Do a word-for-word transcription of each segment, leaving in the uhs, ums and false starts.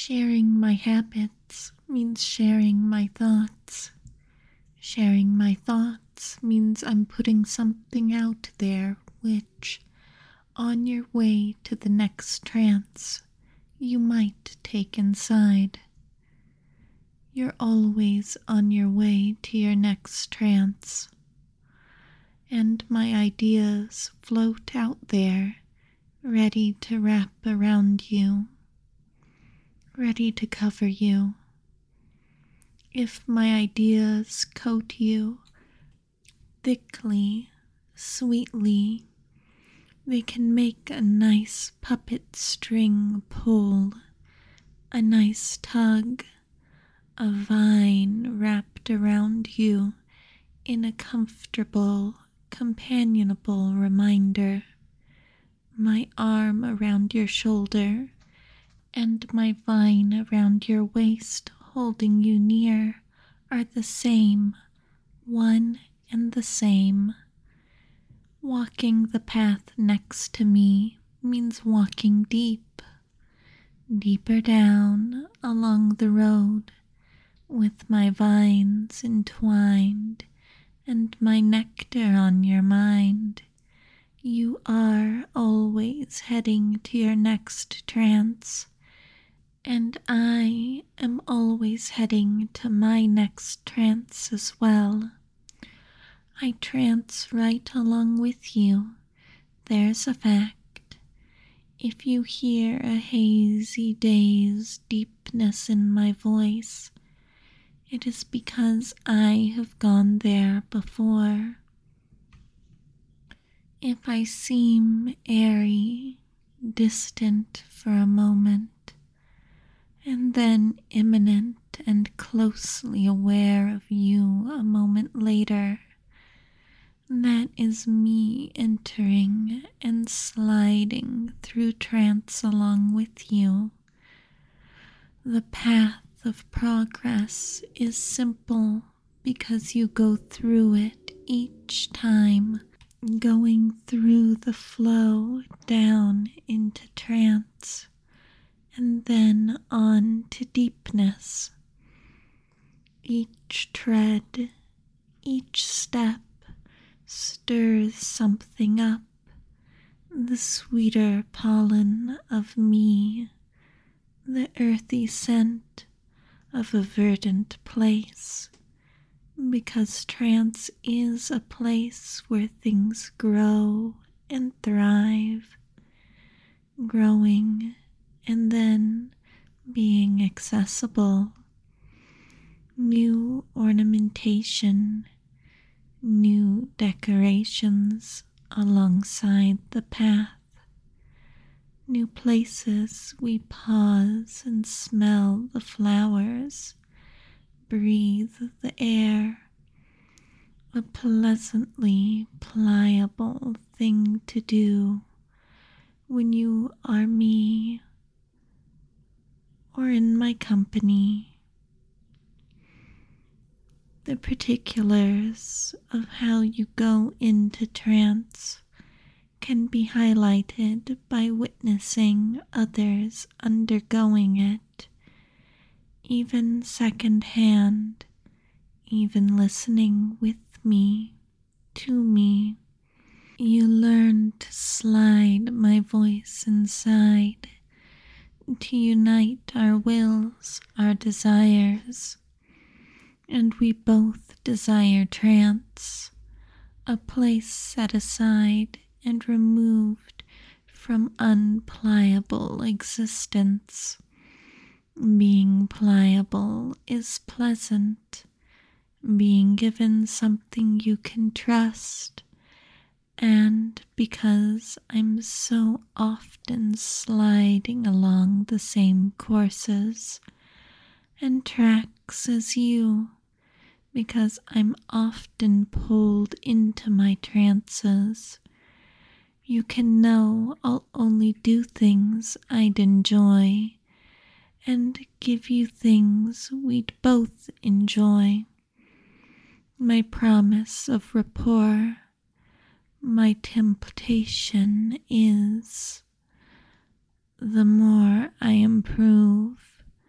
Sharing my habits means sharing my thoughts. Sharing my thoughts means I'm putting something out there which, on your way to the next trance, you might take inside. You're always on your way to your next trance, and my ideas float out there, ready to wrap around you, ready to cover you. If my ideas coat you thickly, sweetly, they can make a nice puppet string pull, a nice tug, a vine wrapped around you in a comfortable, companionable reminder. My arm around your shoulder and my vine around your waist holding you near are the same, one and the same. Walking the path next to me means walking deep, deeper down along the road, with my vines entwined and my nectar on your mind. You are always heading to your next trance, and I am always heading to my next trance as well. I trance right along with you, there's a fact. If you hear a hazy day's deepness in my voice, it is because I have gone there before. If I seem airy, distant for a moment, and then imminent and closely aware of you a moment later, that is me entering and sliding through trance along with you. The path of progress is simple because you go through it each time, going through the flow down into trance and then on to deepness. Each tread, each step stirs something up, the sweeter pollen of me, the earthy scent of a verdant place, because trance is a place where things grow and thrive, growing and then being accessible. New ornamentation, new decorations alongside the path, new places we pause and smell the flowers, breathe the air, a pleasantly pliable thing to do when you are me or in my company. The particulars of how you go into trance can be highlighted by witnessing others undergoing it, even secondhand, even listening with me, to me. You learn to slide my voice inside, to unite our wills, our desires, and we both desire trance, a place set aside and removed from unpliable existence. Being pliable is pleasant, being given something you can trust, and because I'm so often sliding along the same courses and tracks as you, because I'm often pulled into my trances, you can know I'll only do things I'd enjoy and give you things we'd both enjoy. My promise of rapport, my temptation is, the more I improve,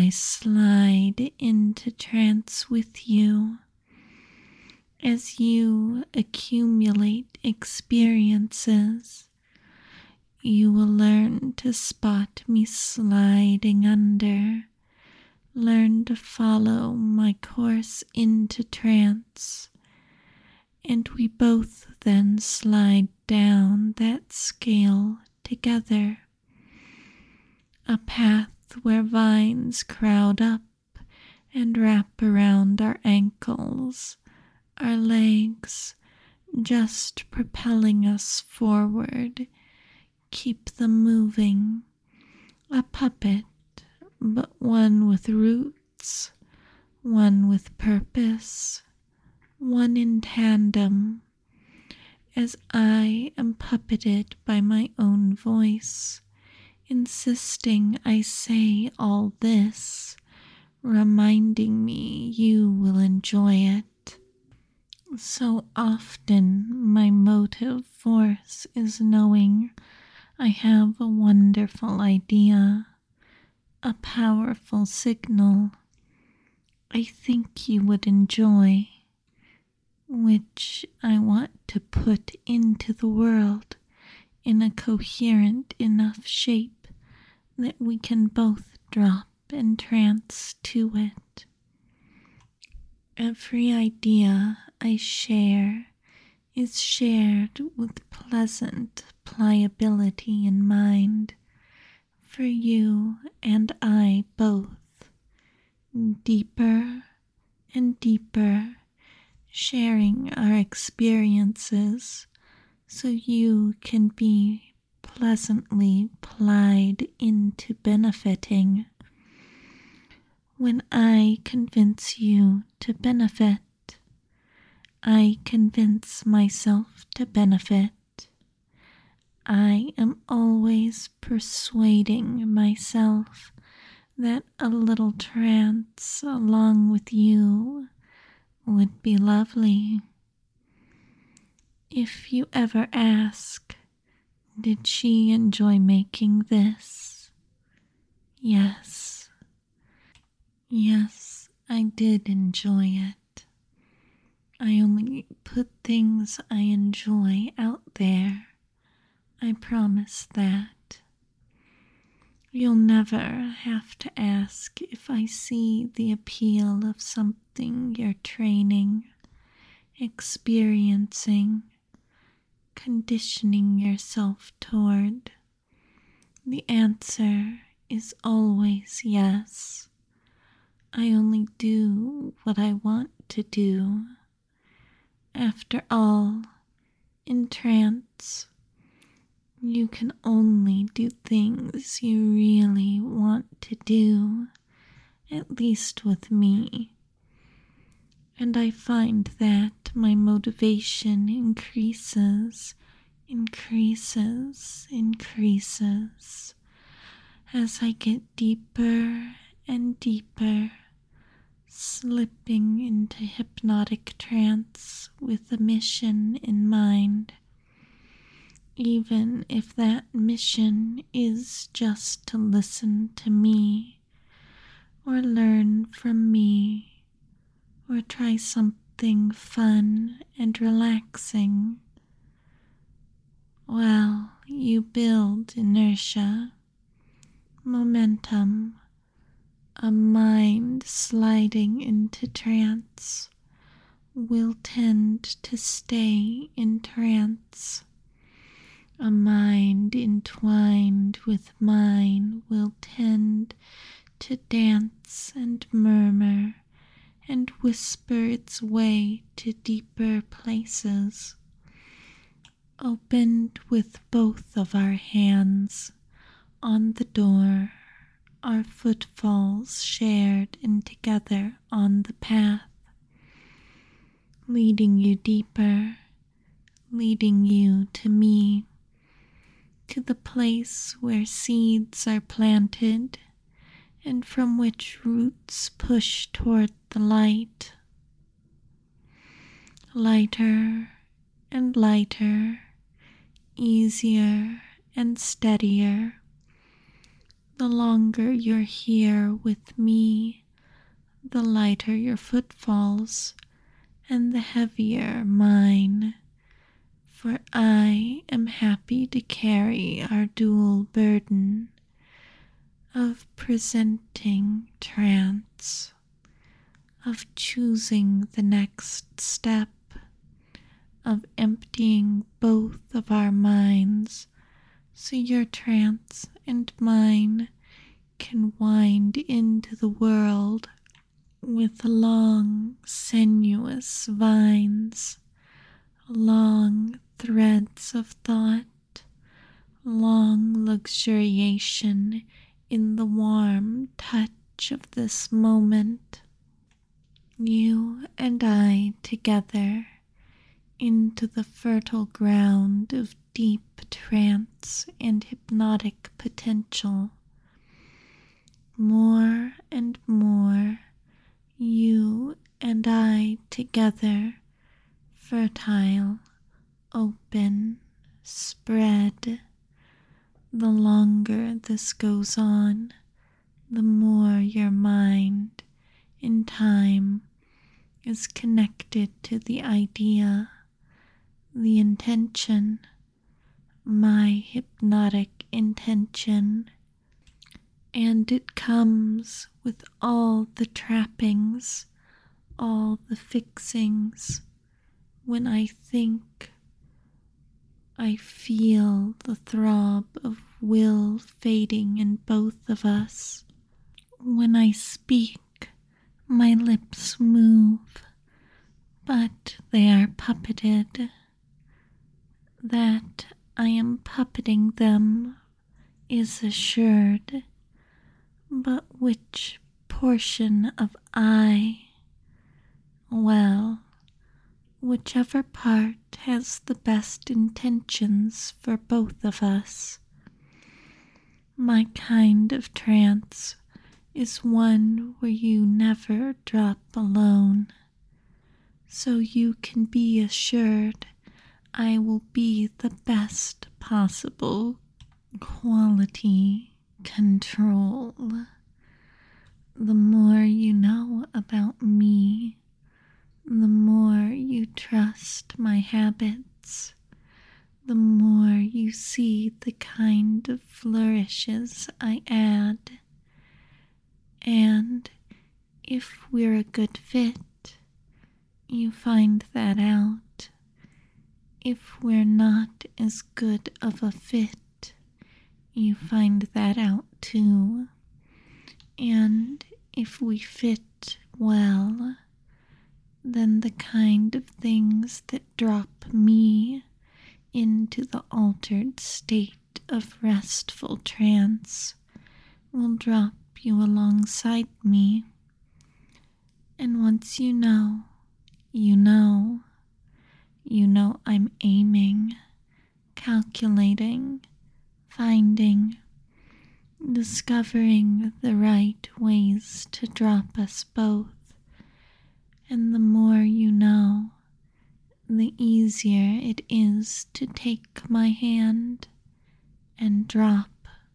I slide into trance with you. As you accumulate experiences, you will learn to spot me sliding under, learn to follow my course into trance, and we both then slide down that scale together. A path where vines crowd up and wrap around our ankles, our legs, just propelling us forward, keep them moving. A puppet, but one with roots, one with purpose, one in tandem, as I am puppeted by my own voice, insisting I say all this, reminding me you will enjoy it. So often my motive force is knowing I have a wonderful idea, a powerful signal I think you would enjoy, which I want to put into the world in a coherent enough shape that we can both drop and trance to it. Every idea I share is shared with pleasant pliability in mind for you and I both, deeper and deeper, sharing our experiences so you can be pleasantly plied into benefiting. When I convince you to benefit, I convince myself to benefit. I am always persuading myself that a little trance along with you would be lovely. If you ever ask, did she enjoy making this? Yes. Yes, I did enjoy it. I only put things I enjoy out there. I promise that. You'll never have to ask if I see the appeal of something you're training, experiencing, conditioning yourself toward. The answer is always yes. I only do what I want to do. After all, in trance, you can only do things you really want to do, at least with me. And I find that my motivation increases, increases, increases as I get deeper and deeper, slipping into hypnotic trance with a mission in mind, even if that mission is just to listen to me, or learn from me, or try something fun and relaxing. Well, you build inertia, momentum, a mind sliding into trance will tend to stay in trance. A mind entwined with mine will tend to dance and murmur and whisper its way to deeper places. Opened with both of our hands on the door, our footfalls shared and together on the path, leading you deeper, leading you to me, to the place where seeds are planted and from which roots push toward the light. Lighter and lighter, easier and steadier, The longer you're here with me, the lighter your footfalls and the heavier mine. For I am happy to carry our dual burden of presenting trance, of choosing the next step, of emptying both of our minds so your trance and mine can wind into the world with long, sinuous vines, long threads of thought, long luxuriation in the warm touch of this moment. You and I together into the fertile ground of deep trance and hypnotic potential. More and more, you and I together, fertile, open, spread. The longer this goes on, the more your mind, in time, is connected to the idea, the intention, my hypnotic intention, and it comes with all the trappings, all the fixings. When I think, I feel the throb of will fading in both of us. When I speak, my lips move, but they are puppeted. That I am puppeting them is assured, but which portion of I? Well, whichever part has the best intentions for both of us. My kind of trance is one where you never drop alone, so you can be assured I will be the best possible quality control. The more you know about me, the more you trust my habits, the more you see the kind of flourishes I add. And if we're a good fit, you find that out. If we're not as good of a fit, you find that out too. And if we fit well, then the kind of things that drop me into the altered state of restful trance will drop you alongside me. And once you know, you know. You know I'm aiming, calculating, finding, discovering the right ways to drop us both. And the more you know, the easier it is to take my hand and drop.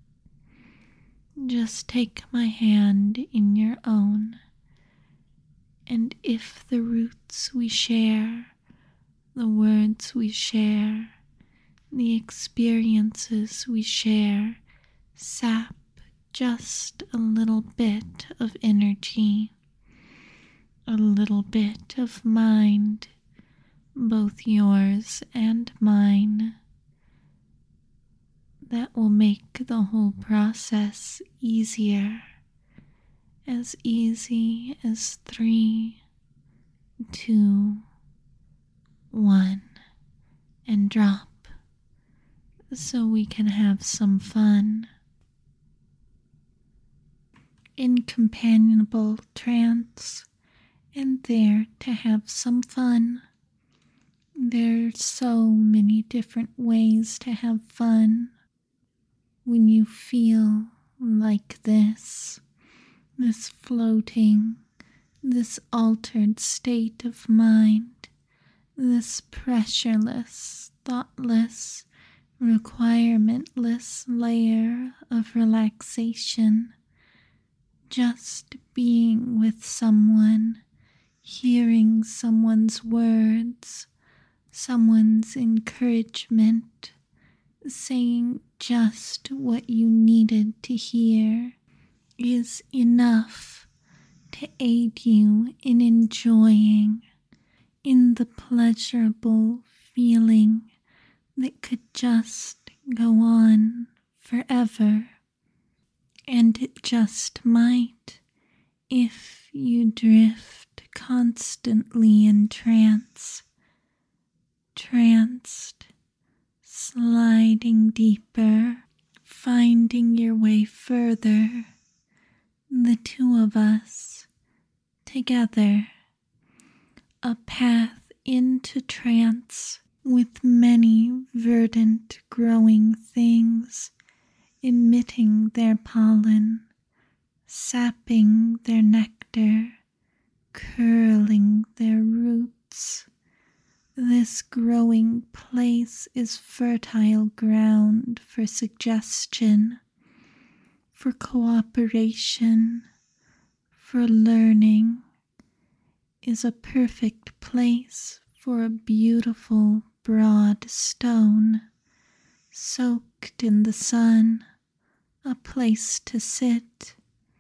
Just take my hand in your own, and if the roots we share, the words we share, the experiences we share, sap just a little bit of energy, a little bit of mind, both yours and mine, that will make the whole process easier, as easy as three, two, one, and drop, so we can have some fun. In companionable trance, and there to have some fun. There's so many different ways to have fun. When you feel like this, this floating, this altered state of mind, this pressureless, thoughtless, requirementless layer of relaxation, just being with someone, hearing someone's words, someone's encouragement, saying just what you needed to hear is enough to aid you in enjoying, in the pleasurable feeling that could just go on forever. And it just might if you drift constantly in trance, tranced, sliding deeper, finding your way further, the two of us together, a path into trance with many verdant growing things emitting their pollen, sapping their nectar, curling their roots. This growing place is fertile ground for suggestion, for cooperation, for learning, is a perfect place for a beautiful broad stone, soaked in the sun, a place to sit,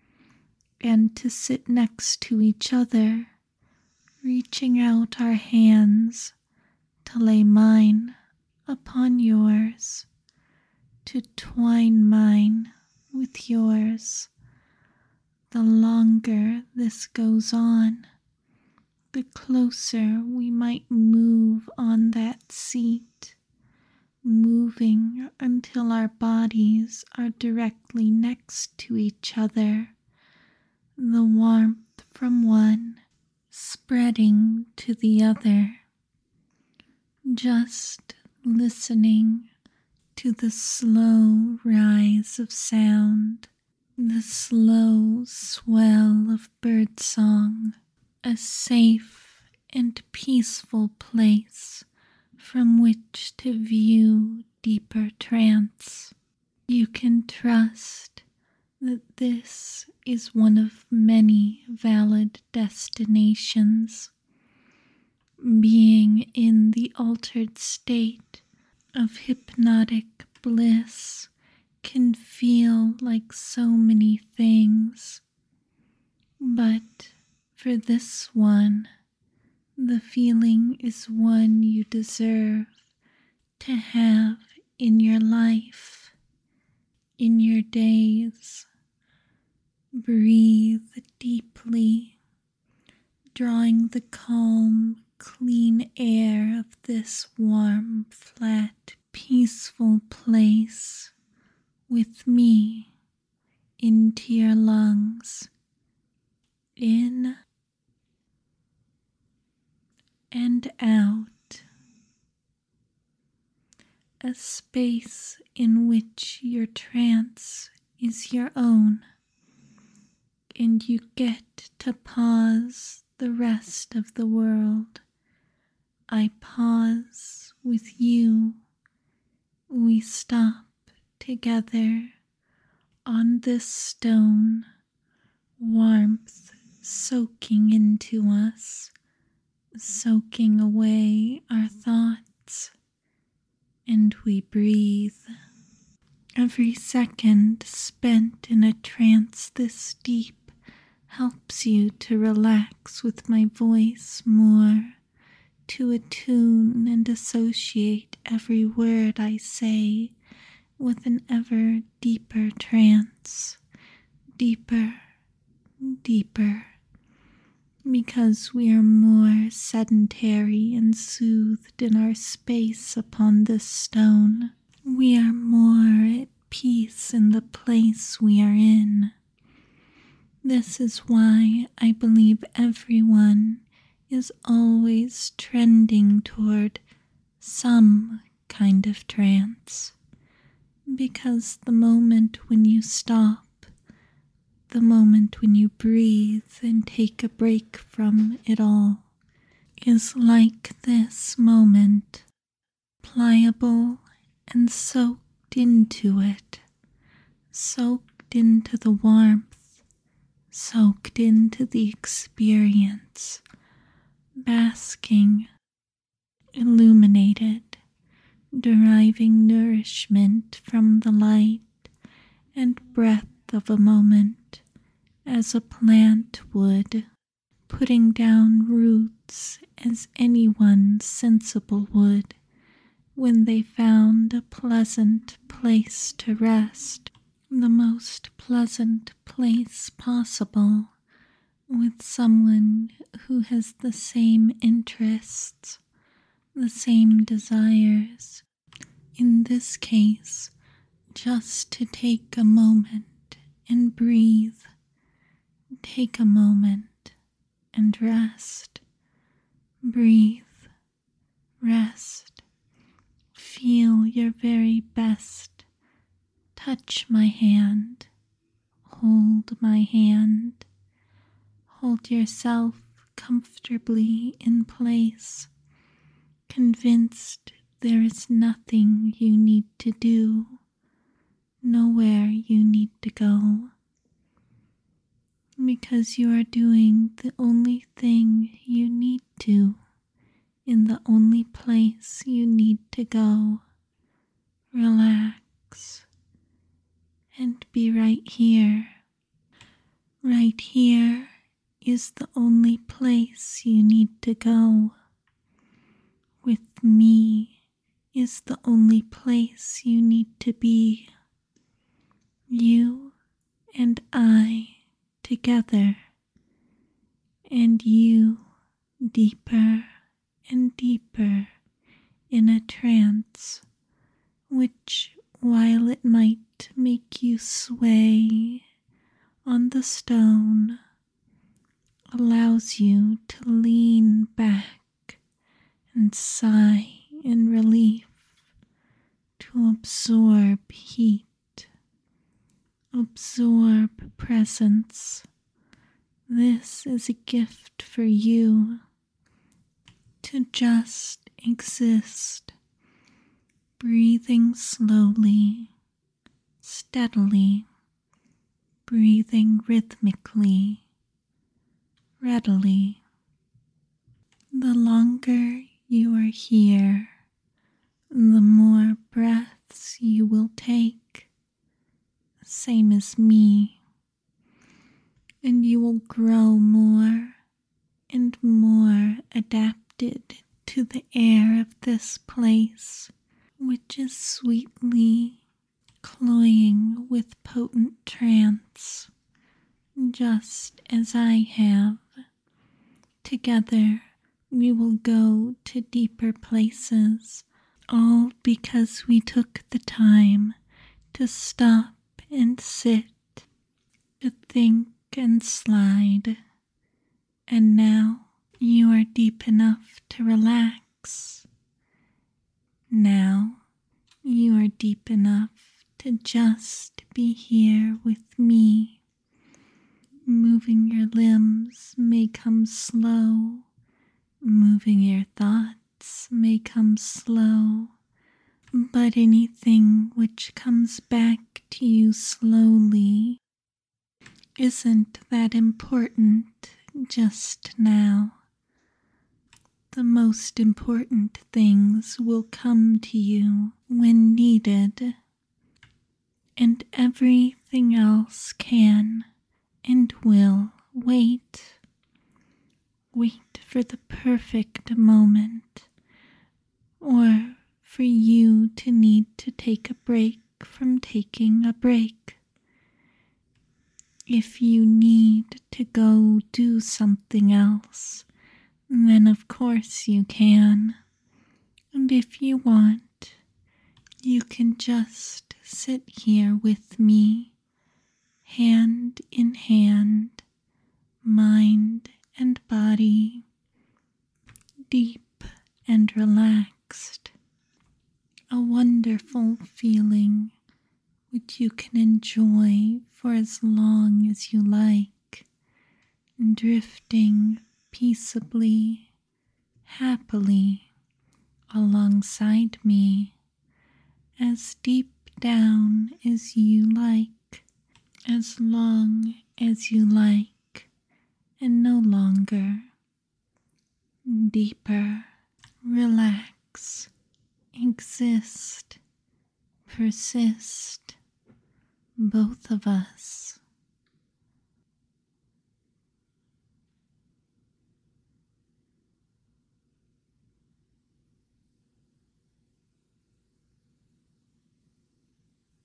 and to sit next to each other, reaching out our hands to lay mine upon yours, to twine mine with yours. The longer this goes on, the closer we might move on that seat, moving until our bodies are directly next to each other, the warmth from one spreading to the other, just listening to the slow rise of sound, the slow swell of birdsong, a safe and peaceful place from which to view deeper trance. You can trust that this is one of many valid destinations. Being in the altered state of hypnotic bliss can feel like so many things, but for this one, the feeling is one you deserve to have in your life, in your days. Breathe deeply, drawing the calm, clean air of this warm, flat, peaceful place with me into your lungs. In and out, a space in which your trance is your own, and you get to pause the rest of the world. I pause with you. We stop together on this stone, warmth soaking into us, soaking away our thoughts, and we breathe. Every second spent in a trance this deep helps you to relax with my voice more, to attune and associate every word I say with an ever deeper trance, deeper, deeper. Because we are more sedentary and soothed in our space upon this stone, we are more at peace in the place we are in. This is why I believe everyone is always trending toward some kind of trance, because the moment when you stop, the moment when you breathe and take a break from it all, is like this moment, pliable and soaked into it, soaked into the warmth, soaked into the experience, basking, illuminated, deriving nourishment from the light and breath of a moment as a plant would, putting down roots as anyone sensible would when they found a pleasant place to rest, the most pleasant place possible, with someone who has the same interests, the same desires. In this case, just to take a moment and breathe, take a moment and rest, breathe, rest, feel your very best, touch my hand, hold my hand, hold yourself comfortably in place, convinced there is nothing you need to do, nowhere you need to go, because you are doing the only thing you need to in the only place you need to go. Relax and be right here. Right here is the only place you need to go. With me is the only place you need to be. You and I together, and you deeper and deeper in a trance, which, while it might make you sway on the stone, allows you to lean back and sigh in relief, to absorb heat, absorb presence. This is a gift for you, to just exist, breathing slowly, steadily, breathing rhythmically, readily. The longer you are here, the more breaths you will take, same as me, and you will grow more and more adapted to the air of this place, which is sweetly cloying with potent trance, just as I have. Together we will go to deeper places, all because we took the time to stop and sit, to think and slide. And now you are deep enough to relax. Now you are deep enough to just be here with me. Moving your limbs may come slow, moving your thoughts may come slow, but anything which comes back to you slowly isn't that important just now. The most important things will come to you when needed, and everything else can and will wait. Wait for the perfect moment, or for you to need to take a break from taking a break. If you need to go do something else, then of course you can. And if you want, you can just sit here with me, hand in hand, mind and body, deep and relaxed. A wonderful feeling which you can enjoy for as long as you like, drifting peaceably, happily alongside me as deep down as you like, as long as you like, and no longer. Deeper, relax, exist, persist, both of us.